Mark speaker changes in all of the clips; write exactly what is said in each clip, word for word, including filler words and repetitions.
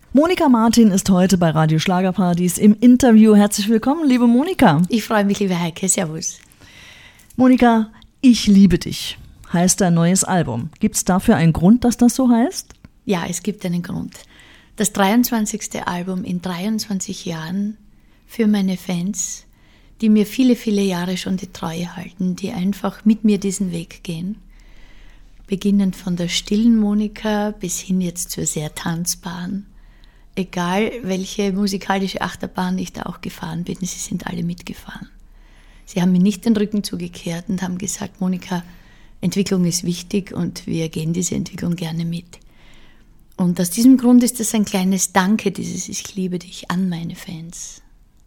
Speaker 1: Monika Martin ist heute bei Radio Schlagerpartys im Interview. Herzlich willkommen, liebe Monika.
Speaker 2: Ich freue mich, liebe Heike. Servus.
Speaker 1: Monika, ich liebe dich, heißt dein neues Album. Gibt es dafür einen Grund, dass das so heißt?
Speaker 2: Ja, es gibt einen Grund. Das dreiundzwanzigste Album in dreiundzwanzig Jahren für meine Fans, die mir viele, viele Jahre schon die Treue halten, die einfach mit mir diesen Weg gehen. Beginnend von der stillen Monika bis hin jetzt zur sehr tanzbaren. Egal, welche musikalische Achterbahn ich da auch gefahren bin, sie sind alle mitgefahren. Sie haben mir nicht den Rücken zugekehrt und haben gesagt, Monika, Entwicklung ist wichtig und wir gehen diese Entwicklung gerne mit. Und aus diesem Grund ist das ein kleines Danke, dieses Ich liebe dich an meine Fans.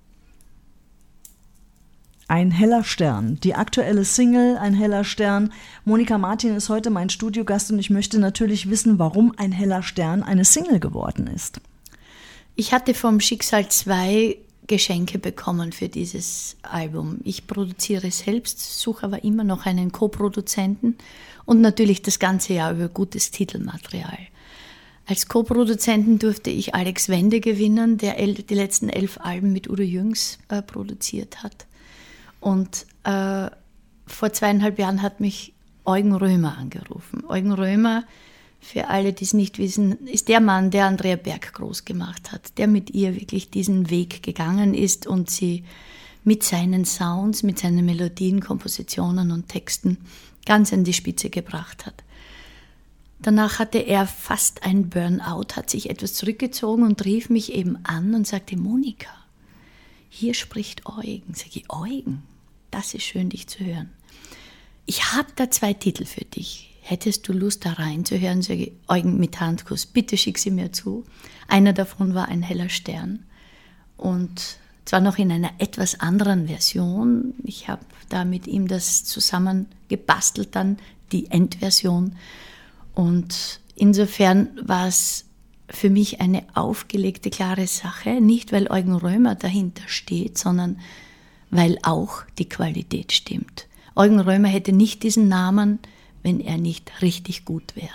Speaker 1: Ein heller Stern, die aktuelle Single Ein heller Stern. Monika Martin ist heute mein Studiogast und ich möchte natürlich wissen, warum Ein heller Stern eine Single geworden ist.
Speaker 2: Ich hatte vom Schicksal zwei Geschenke bekommen für dieses Album. Ich produziere selbst, suche aber immer noch einen Co-Produzenten und natürlich das ganze Jahr über gutes Titelmaterial. Als Co-Produzenten durfte ich Alex Wende gewinnen, der die letzten elf Alben mit Udo Jürgens äh, produziert hat. Und äh, vor zweieinhalb Jahren hat mich Eugen Römer angerufen. Eugen Römer, für alle, die es nicht wissen, ist der Mann, der Andrea Berg groß gemacht hat, der mit ihr wirklich diesen Weg gegangen ist und sie mit seinen Sounds, mit seinen Melodien, Kompositionen und Texten ganz an die Spitze gebracht hat. Danach hatte er fast ein Burnout, hat sich etwas zurückgezogen und rief mich eben an und sagte, Monika, hier spricht Eugen. Sag ich, Eugen, das ist schön, dich zu hören. Ich habe da zwei Titel für dich. Hättest du Lust, da reinzuhören? Sage ich, Eugen, mit Handkuss, bitte schick sie mir zu. Einer davon war Ein heller Stern. Und zwar noch in einer etwas anderen Version. Ich habe da mit ihm das zusammen gebastelt, dann die Endversion. Und insofern war es für mich eine aufgelegte, klare Sache. Nicht, weil Eugen Römer dahinter steht, sondern weil auch die Qualität stimmt. Eugen Römer hätte nicht diesen Namen, wenn er nicht richtig gut wäre.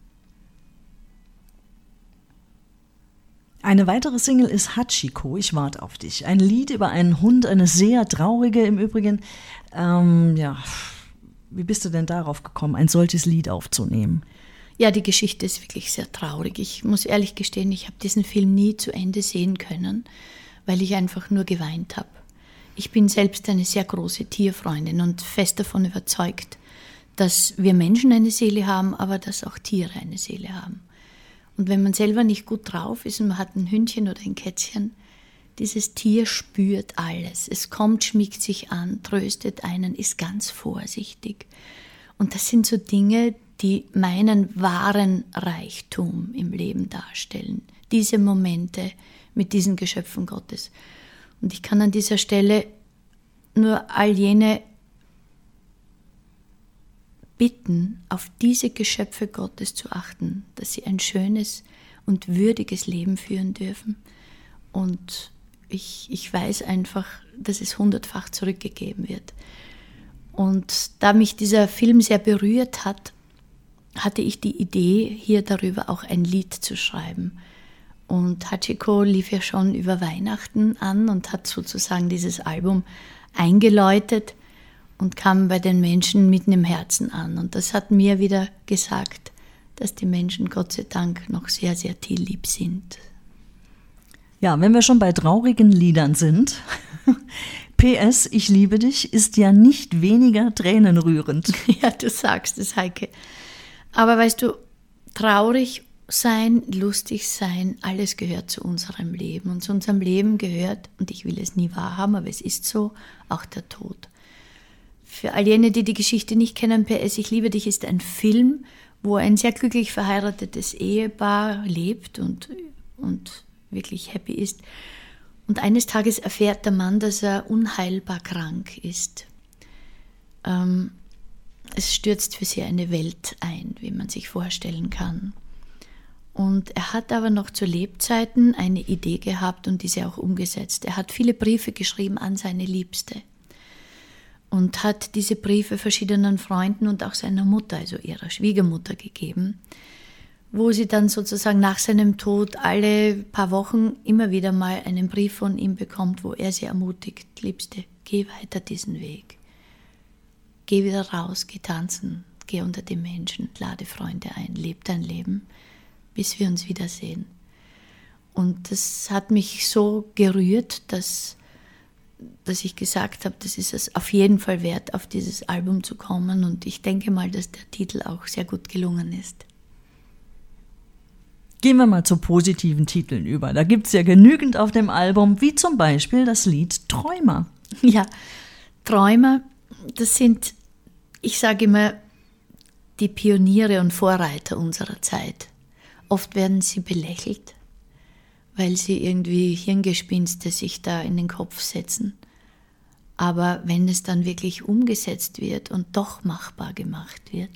Speaker 1: Eine weitere Single ist Hachiko, ich warte auf dich. Ein Lied über einen Hund, eine sehr traurige im Übrigen. Ähm, ja, wie bist du denn darauf gekommen, ein solches Lied aufzunehmen?
Speaker 2: Ja, die Geschichte ist wirklich sehr traurig. Ich muss ehrlich gestehen, ich habe diesen Film nie zu Ende sehen können, weil ich einfach nur geweint habe. Ich bin selbst eine sehr große Tierfreundin und fest davon überzeugt, dass wir Menschen eine Seele haben, aber dass auch Tiere eine Seele haben. Und wenn man selber nicht gut drauf ist und man hat ein Hündchen oder ein Kätzchen, dieses Tier spürt alles. Es kommt, schmiegt sich an, tröstet einen, ist ganz vorsichtig. Und das sind so Dinge, die meinen wahren Reichtum im Leben darstellen. Diese Momente mit diesen Geschöpfen Gottes. Und ich kann an dieser Stelle nur all jene bitten, auf diese Geschöpfe Gottes zu achten, dass sie ein schönes und würdiges Leben führen dürfen. Und ich, ich weiß einfach, dass es hundertfach zurückgegeben wird. Und da mich dieser Film sehr berührt hat, hatte ich die Idee, hier darüber auch ein Lied zu schreiben. Und Hachiko lief ja schon über Weihnachten an und hat sozusagen dieses Album eingeläutet und kam bei den Menschen mitten im Herzen an. Und das hat mir wieder gesagt, dass die Menschen Gott sei Dank noch sehr, sehr tierlieb sind.
Speaker 1: Ja, wenn wir schon bei traurigen Liedern sind, P S, ich liebe dich, ist ja nicht weniger tränenrührend.
Speaker 2: Ja, du sagst es, Heike. Aber weißt du, traurig sein, lustig sein, alles gehört zu unserem Leben. Und zu unserem Leben gehört, und ich will es nie wahrhaben, aber es ist so, auch der Tod. Für all jene, die die Geschichte nicht kennen, P S, ich liebe dich ist ein Film, wo ein sehr glücklich verheiratetes Ehepaar lebt und, und wirklich happy ist. Und eines Tages erfährt der Mann, dass er unheilbar krank ist. Ähm, es stürzt für sie eine Welt ein, wie man sich vorstellen kann. Und er hat aber noch zu Lebzeiten eine Idee gehabt und diese auch umgesetzt. Er hat viele Briefe geschrieben an seine Liebste und hat diese Briefe verschiedenen Freunden und auch seiner Mutter, also ihrer Schwiegermutter, gegeben. wo sie dann sozusagen nach seinem Tod alle paar Wochen immer wieder mal einen Brief von ihm bekommt, wo er sie ermutigt, Liebste, geh weiter diesen Weg. Geh wieder raus, geh tanzen, geh unter die Menschen, lade Freunde ein, leb dein Leben, bis wir uns wiedersehen. Und das hat mich so gerührt, dass, dass ich gesagt habe, das ist es auf jeden Fall wert, auf dieses Album zu kommen. Und ich denke mal, dass der Titel auch sehr gut gelungen ist.
Speaker 1: Gehen wir mal zu positiven Titeln über. Da gibt es ja genügend auf dem Album, wie zum Beispiel das Lied Träumer.
Speaker 2: Ja, Träumer, das sind, ich sage immer, die Pioniere und Vorreiter unserer Zeit. Oft werden sie belächelt, weil sie irgendwie Hirngespinste sich da in den Kopf setzen. Aber wenn es dann wirklich umgesetzt wird und doch machbar gemacht wird,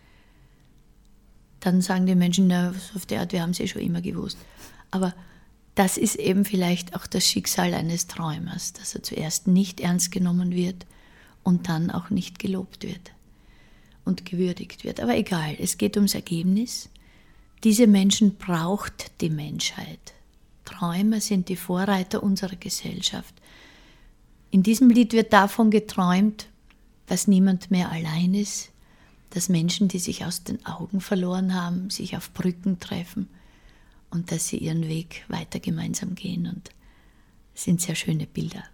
Speaker 2: dann sagen die Menschen, na, auf der Art, wir haben es eh schon immer gewusst. Aber das ist eben vielleicht auch das Schicksal eines Träumers, dass er zuerst nicht ernst genommen wird und dann auch nicht gelobt wird und gewürdigt wird. Aber egal, es geht ums Ergebnis. Diese Menschen braucht die Menschheit. Träumer sind die Vorreiter unserer Gesellschaft. In diesem Lied wird davon geträumt, dass niemand mehr allein ist, dass Menschen, die sich aus den Augen verloren haben, sich auf Brücken treffen und dass sie ihren Weg weiter gemeinsam gehen. Und es sind sehr schöne Bilder.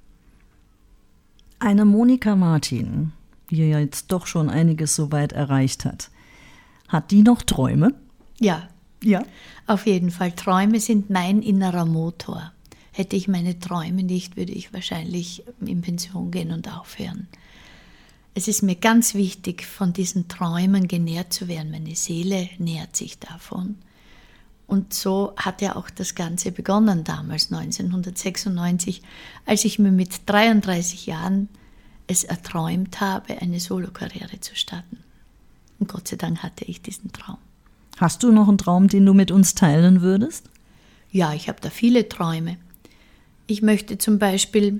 Speaker 1: Eine Monika Martin, die ja jetzt doch schon einiges so weit erreicht hat, hat die noch Träume?
Speaker 2: Ja,
Speaker 1: ja,
Speaker 2: auf jeden Fall. Träume sind mein innerer Motor. Hätte ich meine Träume nicht, würde ich wahrscheinlich in Pension gehen und aufhören. Es ist mir ganz wichtig, von diesen Träumen genährt zu werden. Meine Seele nährt sich davon. Und so hat ja auch das Ganze begonnen damals, neunzehnhundertsechsundneunzig, als ich mir mit dreiunddreißig Jahren es erträumt habe, eine Solokarriere zu starten. Und Gott sei Dank hatte ich diesen Traum.
Speaker 1: Hast du noch einen Traum, den du mit uns teilen würdest?
Speaker 2: Ja, ich habe da viele Träume. Ich möchte zum Beispiel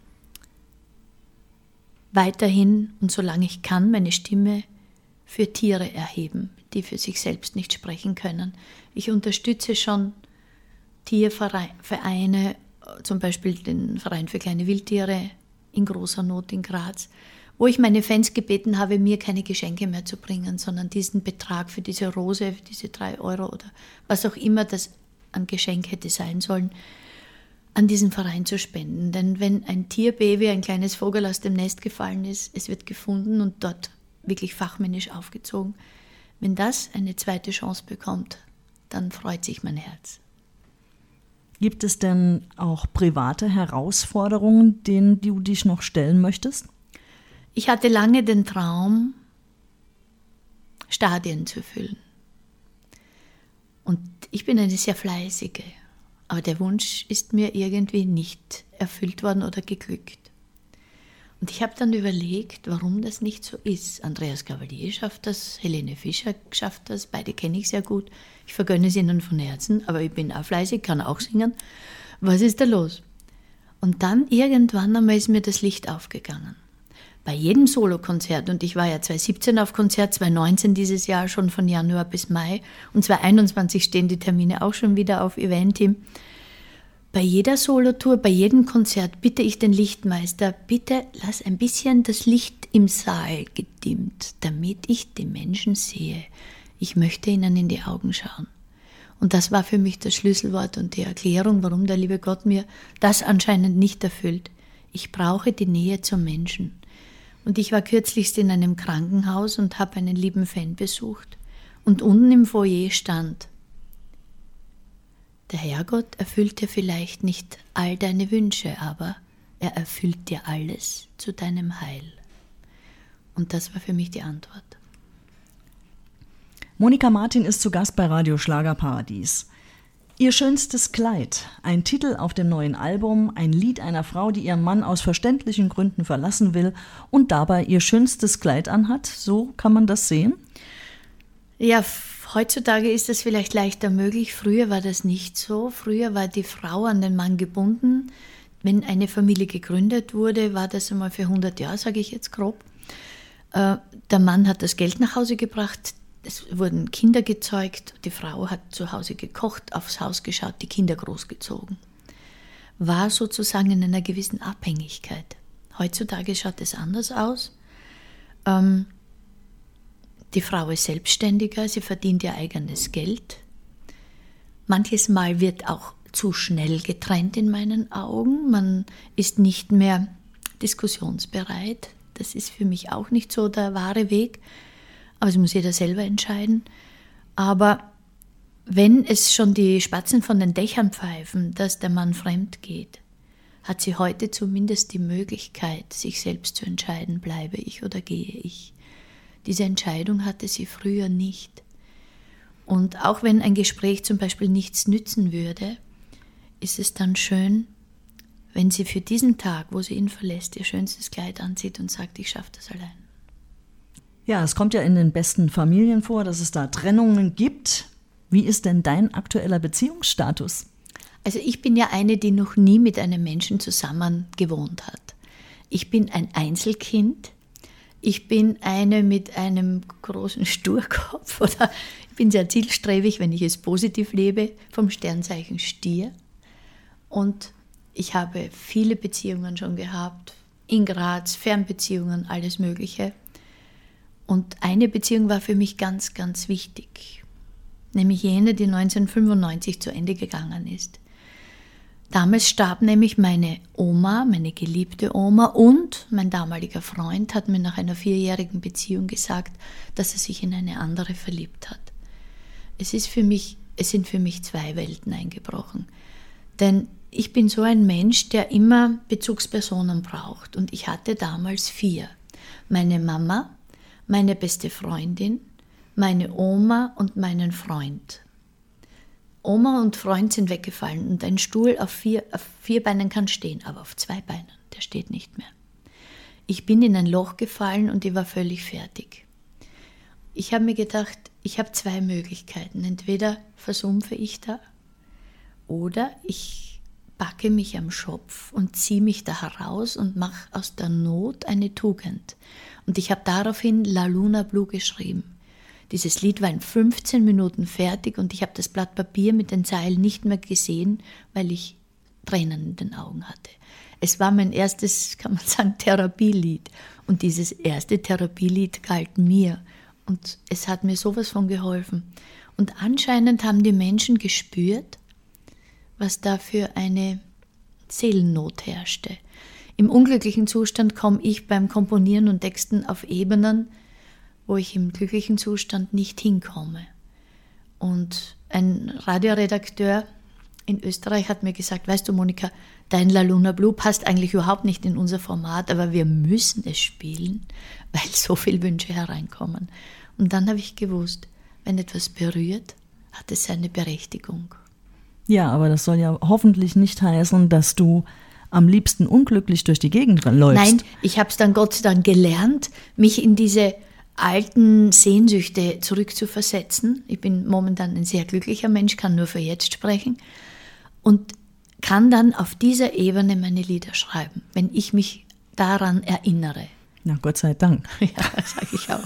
Speaker 2: weiterhin und solange ich kann meine Stimme für Tiere erheben, die für sich selbst nicht sprechen können. Ich unterstütze schon Tiervereine, zum Beispiel den Verein für kleine Wildtiere in großer Not in Graz, wo ich meine Fans gebeten habe, mir keine Geschenke mehr zu bringen, sondern diesen Betrag für diese Rose, für diese drei Euro oder was auch immer das an Geschenk hätte sein sollen, an diesen Verein zu spenden. Denn wenn ein Tierbaby, ein kleines Vogel aus dem Nest gefallen ist, es wird gefunden und dort wirklich fachmännisch aufgezogen, wenn das eine zweite Chance bekommt, dann freut sich mein Herz.
Speaker 1: Gibt es denn auch private Herausforderungen, denen du dich noch stellen möchtest?
Speaker 2: Ich hatte lange den Traum, Stadien zu füllen. Und ich bin eine sehr fleißige. Aber der Wunsch ist mir irgendwie nicht erfüllt worden oder geglückt. Und ich habe dann überlegt, warum das nicht so ist. Andreas Gavalier schafft das, Helene Fischer schafft das, beide kenne ich sehr gut. Ich vergönne es ihnen von Herzen, aber ich bin auch fleißig, kann auch singen. Was ist da los? Und dann irgendwann einmal ist mir das Licht aufgegangen. Bei jedem Solokonzert, und ich war ja zweitausendsiebzehn auf Konzert, zweitausendneunzehn dieses Jahr schon von Januar bis Mai und zweitausendeinundzwanzig stehen die Termine auch schon wieder auf Eventim. Bei jeder Solotour, bei jedem Konzert bitte ich den Lichtmeister, bitte lass ein bisschen das Licht im Saal gedimmt, damit ich die Menschen sehe. Ich möchte ihnen in die Augen schauen. Und das war für mich das Schlüsselwort und die Erklärung, warum der liebe Gott mir das anscheinend nicht erfüllt. Ich brauche die Nähe zum Menschen. Und ich war kürzlichst in einem Krankenhaus und habe einen lieben Fan besucht. Und unten im Foyer stand: Der Herrgott erfüllt dir vielleicht nicht all deine Wünsche, aber er erfüllt dir alles zu deinem Heil. Und das war für mich die Antwort.
Speaker 1: Monika Martin ist zu Gast bei Radio Schlagerparadies. Ihr schönstes Kleid, ein Titel auf dem neuen Album, ein Lied einer Frau, die ihren Mann aus verständlichen Gründen verlassen will und dabei ihr schönstes Kleid anhat. So kann man das sehen?
Speaker 2: Ja, heutzutage ist das vielleicht leichter möglich. Früher war das nicht so. Früher war die Frau an den Mann gebunden. Wenn eine Familie gegründet wurde, war das einmal für hundert Jahre, sage ich jetzt grob. Der Mann hat das Geld nach Hause gebracht, es wurden Kinder gezeugt, die Frau hat zu Hause gekocht, aufs Haus geschaut, die Kinder großgezogen. War sozusagen in einer gewissen Abhängigkeit. Heutzutage schaut es anders aus. Ähm, die Frau ist selbstständiger, sie verdient ihr eigenes Geld. Manches Mal wird auch zu schnell getrennt in meinen Augen. Man ist nicht mehr diskussionsbereit. Das ist für mich auch nicht so der wahre Weg. Aber das muss jeder selber entscheiden. Aber wenn es schon die Spatzen von den Dächern pfeifen, dass der Mann fremd geht, hat sie heute zumindest die Möglichkeit, sich selbst zu entscheiden, bleibe ich oder gehe ich. Diese Entscheidung hatte sie früher nicht. Und auch wenn ein Gespräch zum Beispiel nichts nützen würde, ist es dann schön, wenn sie für diesen Tag, wo sie ihn verlässt, ihr schönstes Kleid anzieht und sagt, ich schaffe das allein.
Speaker 1: Ja, es kommt ja in den besten Familien vor, dass es da Trennungen gibt. Wie ist denn dein aktueller Beziehungsstatus?
Speaker 2: Also ich bin ja eine, die noch nie mit einem Menschen zusammen gewohnt hat. Ich bin ein Einzelkind. Ich bin eine mit einem großen Sturkopf oder ich bin sehr zielstrebig, wenn ich es positiv lebe, vom Sternzeichen Stier. Und ich habe viele Beziehungen schon gehabt, in Graz, Fernbeziehungen, alles Mögliche. Und eine Beziehung war für mich ganz, ganz wichtig, nämlich jene, die neunzehnhundertfünfundneunzig zu Ende gegangen ist. Damals starb nämlich meine Oma, meine geliebte Oma, und mein damaliger Freund hat mir nach einer vierjährigen Beziehung gesagt, dass er sich in eine andere verliebt hat. Es ist für mich, es sind für mich zwei Welten eingebrochen. Denn ich bin so ein Mensch, der immer Bezugspersonen braucht. Und ich hatte damals vier. Meine Mama, meine beste Freundin, meine Oma und meinen Freund. Oma und Freund sind weggefallen und ein Stuhl auf vier, auf vier Beinen kann stehen, aber auf zwei Beinen, der steht nicht mehr. Ich bin in ein Loch gefallen und ich war völlig fertig. Ich habe mir gedacht, ich habe zwei Möglichkeiten. Entweder versumpfe ich da oder ich packe mich am Schopf und ziehe mich da heraus und mache aus der Not eine Tugend. Und ich habe daraufhin La Luna Blue geschrieben. Dieses Lied war in fünfzehn Minuten fertig und ich habe das Blatt Papier mit den Zeilen nicht mehr gesehen, weil ich Tränen in den Augen hatte. Es war mein erstes, kann man sagen, Therapielied. Und dieses erste Therapielied galt mir. Und es hat mir sowas von geholfen. Und anscheinend haben die Menschen gespürt, was da für eine Seelennot herrschte. Im unglücklichen Zustand komme ich beim Komponieren und Texten auf Ebenen, wo ich im glücklichen Zustand nicht hinkomme. Und ein Radioredakteur in Österreich hat mir gesagt, weißt du Monika, dein La Luna Blue passt eigentlich überhaupt nicht in unser Format, aber wir müssen es spielen, weil so viele Wünsche hereinkommen. Und dann habe ich gewusst, wenn etwas berührt, hat es seine Berechtigung.
Speaker 1: Ja, aber das soll ja hoffentlich nicht heißen, dass du am liebsten unglücklich durch die Gegend läufst.
Speaker 2: Nein, ich habe es dann Gott sei Dank gelernt, mich in diese alten Sehnsüchte zurückzuversetzen. Ich bin momentan ein sehr glücklicher Mensch, kann nur für jetzt sprechen und kann dann auf dieser Ebene meine Lieder schreiben, wenn ich mich daran erinnere.
Speaker 1: Na, Gott sei Dank.
Speaker 2: Ja, sage ich auch.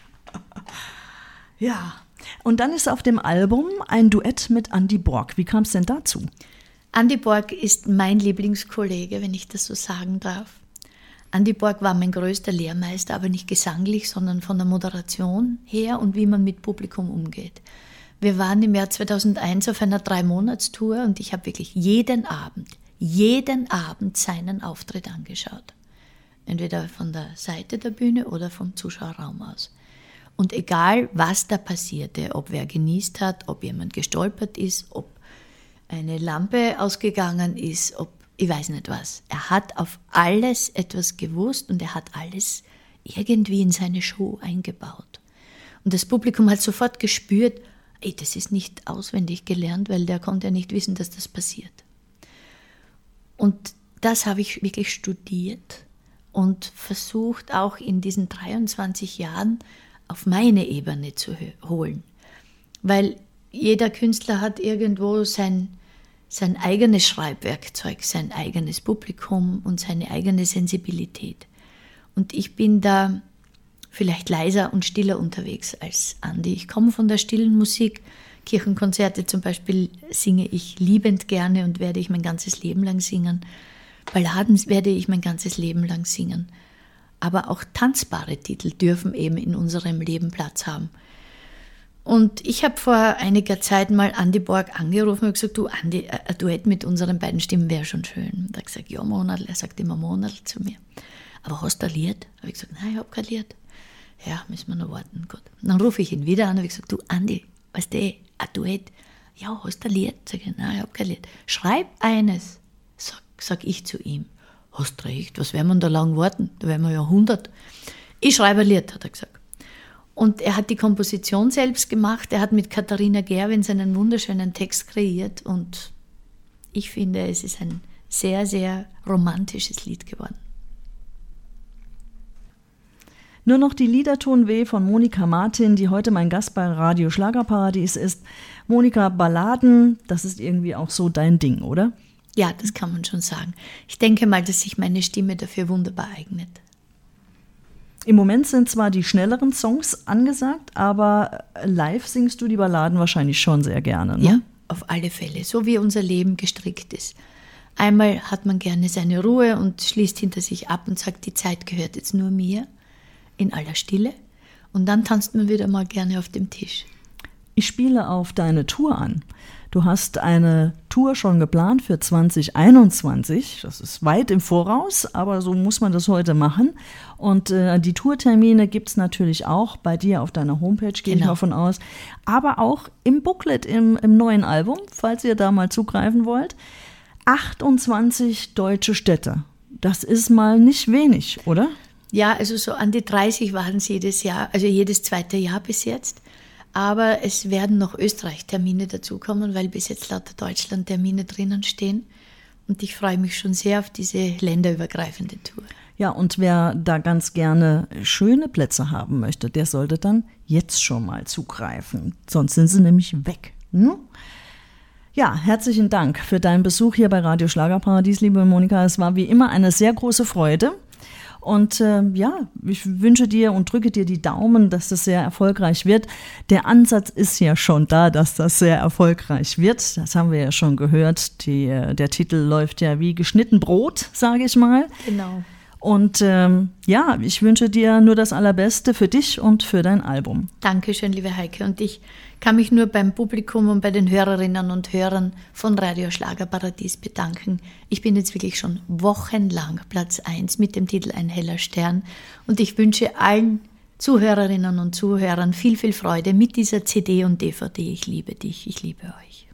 Speaker 1: Ja, und dann ist auf dem Album ein Duett mit Andy Borg. Wie kam es denn dazu?
Speaker 2: Andy Borg ist mein Lieblingskollege, wenn ich das so sagen darf. Andy Borg war mein größter Lehrmeister, aber nicht gesanglich, sondern von der Moderation her und wie man mit Publikum umgeht. Wir waren im Jahr zweitausendeins auf einer Drei-Monats-Tour und ich habe wirklich jeden Abend, jeden Abend seinen Auftritt angeschaut. Entweder von der Seite der Bühne oder vom Zuschauerraum aus. Und egal, was da passierte, ob wer genießt hat, ob jemand gestolpert ist, ob eine Lampe ausgegangen ist, ob ich weiß nicht was. Er hat auf alles etwas gewusst und er hat alles irgendwie in seine Show eingebaut. Und das Publikum hat sofort gespürt, ey, das ist nicht auswendig gelernt, weil der konnte ja nicht wissen, dass das passiert. Und das habe ich wirklich studiert und versucht auch in diesen dreiundzwanzig Jahren auf meine Ebene zu holen. Weil jeder Künstler hat irgendwo sein sein eigenes Schreibwerkzeug, sein eigenes Publikum und seine eigene Sensibilität. Und ich bin da vielleicht leiser und stiller unterwegs als Andi. Ich komme von der stillen Musik. Kirchenkonzerte zum Beispiel singe ich liebend gerne und werde ich mein ganzes Leben lang singen. Balladen werde ich mein ganzes Leben lang singen. Aber auch tanzbare Titel dürfen eben in unserem Leben Platz haben. Und ich habe vor einiger Zeit mal Andi Borg angerufen und gesagt, du Andi, ein Duett mit unseren beiden Stimmen wäre schon schön. Und er hat gesagt, ja Monat, er sagt immer Monat zu mir. Aber hast du ein Lied? Habe ich gesagt, nein, ich habe kein Lied. Ja, müssen wir noch warten. Gut. Und dann rufe ich ihn wieder an und habe gesagt, du Andi, weißt du, ein Duett. Ja, hast du ein Lied? Sag ich, nein, ich habe kein Lied. Schreib eines, sag, sag ich zu ihm. Hast recht, was werden wir da lang warten? Da werden wir ja hundert. Ich schreibe ein Lied, hat er gesagt. Und er hat die Komposition selbst gemacht. Er hat mit Katharina Gerwins einen wunderschönen Text kreiert. Und ich finde, es ist ein sehr, sehr romantisches Lied geworden.
Speaker 1: Nur noch die Lieder tun weh von Monika Martin, die heute mein Gast bei Radio Schlagerparadies ist. Monika, Balladen, das ist irgendwie auch so dein Ding, oder?
Speaker 2: Ja, das kann man schon sagen. Ich denke mal, dass sich meine Stimme dafür wunderbar eignet.
Speaker 1: Im Moment sind zwar die schnelleren Songs angesagt, aber live singst du die Balladen wahrscheinlich schon sehr gerne, ne?
Speaker 2: Ja, auf alle Fälle, so wie unser Leben gestrickt ist. Einmal hat man gerne seine Ruhe und schließt hinter sich ab und sagt, die Zeit gehört jetzt nur mir, in aller Stille. Und dann tanzt man wieder mal gerne auf dem Tisch.
Speaker 1: Ich spiele auf deine Tour an. Du hast eine Tour schon geplant für zwanzig einundzwanzig. Das ist weit im Voraus, aber so muss man das heute machen. Und äh, die Tourtermine gibt es natürlich auch bei dir auf deiner Homepage, gehe
Speaker 2: Genau.
Speaker 1: ich mal von aus. Aber auch im Booklet, im, im neuen Album, falls ihr da mal zugreifen wollt. achtundzwanzig deutsche Städte. Das ist mal nicht wenig, oder?
Speaker 2: Ja, also so an die dreißig waren es jedes Jahr, also jedes zweite Jahr bis jetzt. Aber es werden noch Österreich-Termine dazukommen, weil bis jetzt lauter Deutschland-Termine drinnen stehen. Und ich freue mich schon sehr auf diese länderübergreifende Tour.
Speaker 1: Ja, und wer da ganz gerne schöne Plätze haben möchte, der sollte dann jetzt schon mal zugreifen. Sonst sind sie nämlich weg. Hm? Ja, herzlichen Dank für deinen Besuch hier bei Radio Schlagerparadies, liebe Monika. Es war wie immer eine sehr große Freude. Und äh, ja, ich wünsche dir und drücke dir die Daumen, dass das sehr erfolgreich wird. Der Ansatz ist ja schon da, dass das sehr erfolgreich wird. Das haben wir ja schon gehört. Die, der Titel läuft ja wie geschnitten Brot, sage ich mal.
Speaker 2: Genau.
Speaker 1: Und ähm, ja, ich wünsche dir nur das Allerbeste für dich und für dein Album.
Speaker 2: Dankeschön, liebe Heike. Und ich kann mich nur beim Publikum und bei den Hörerinnen und Hörern von Radio Schlagerparadies bedanken. Ich bin jetzt wirklich schon wochenlang Platz eins mit dem Titel Ein heller Stern. Und ich wünsche allen Zuhörerinnen und Zuhörern viel, viel Freude mit dieser C D und D V D. Ich liebe dich, ich liebe euch.